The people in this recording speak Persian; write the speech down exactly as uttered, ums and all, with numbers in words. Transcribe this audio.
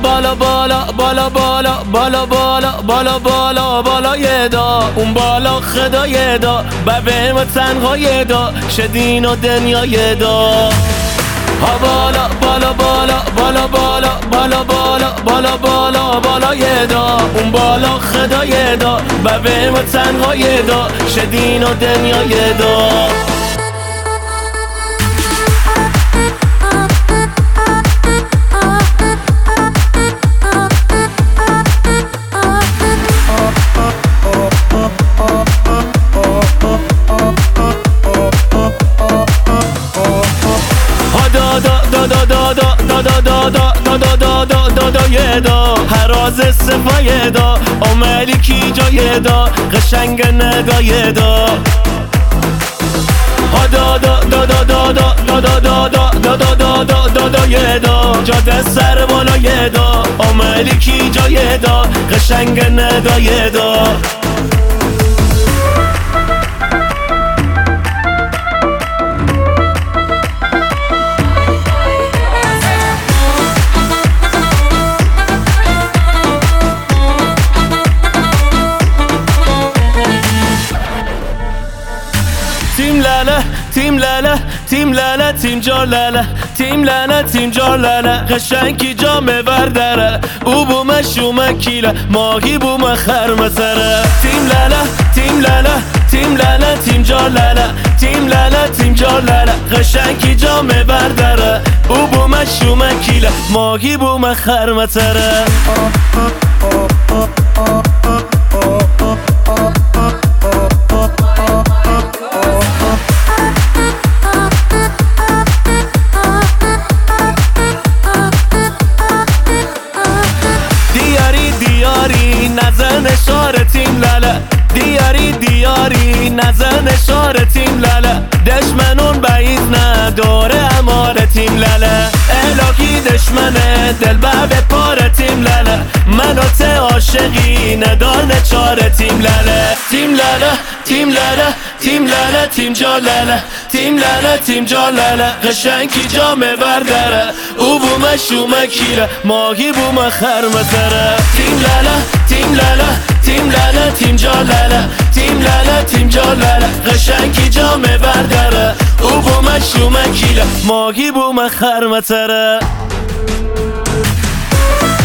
بالا بالا بالا بالا بالا بالا بالا بالا بالا یه دا اون بالا خدا یه دا ببه ما تنها یه دا شدین و دنیا یه دا ها بالا بالا بالا بالا بالا بالا بالا بالا بالا بالا یه دا اون بالا خدا یه دا ببه ما تنها یه دا شدین و دنیا یه دا یه دا هراز صفای دا عملی کی جای دا قشنگ نگاه دا ها دا دا دا دا دا دا دا دا دا دا دا دا دا دا دا یه دا جاده سر بالا یه دا عملی کی جای دا قشنگ نگاه دا تیم لاله تیم لاله تیم لاله تیم جار لاله تیم لاله تیم جار لاله قشنگی جامه برداره او بومه شومه کیله ماهی بومه خرمسره تیم لاله تیم لاله تیم لاله تیم جار لاله تیم لاله تیم جار لاله قشنگی جامه برداره او بومه شومه کیله ماهی بومه خرمسره نزن شار تیم لاله دیاری دیاری نزن شار تیم لاله دشمنون بعید نداره اماره تیم لاله الهی دشمنه دل به پاره تیم لاله منو ته عاشقی ندانه چاره تیم لاله تیم لاله تیم لاله تیم لاله تیم جا لاله تیم لاله تیم جا لاله قشنگی جامه برداره او بومه شومه کیره ماهی بومه خرمسره تیم لاله تیم لاله تیم لاله تیم جا لاله تیم لاله تیم جا لاله قشنگی جامه برداره او بومه شومه کیره ماهی بومه خرمسره